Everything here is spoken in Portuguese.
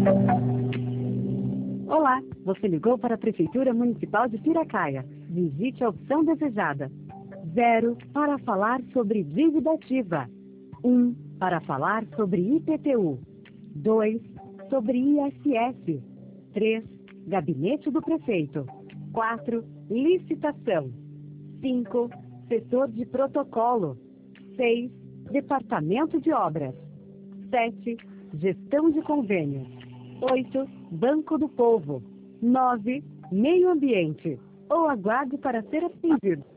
Olá, você ligou para a Prefeitura Municipal de Piracaia. Visite a opção desejada. 0 para falar sobre dívida ativa. 1 para falar sobre IPTU. 2 sobre ISS. 3 Gabinete do Prefeito. 4 licitação. 5 setor de protocolo. 6 Departamento de Obras. 7 gestão de convênios. 8 Banco do Povo. 9 Meio Ambiente. Ou aguarde para ser atendido.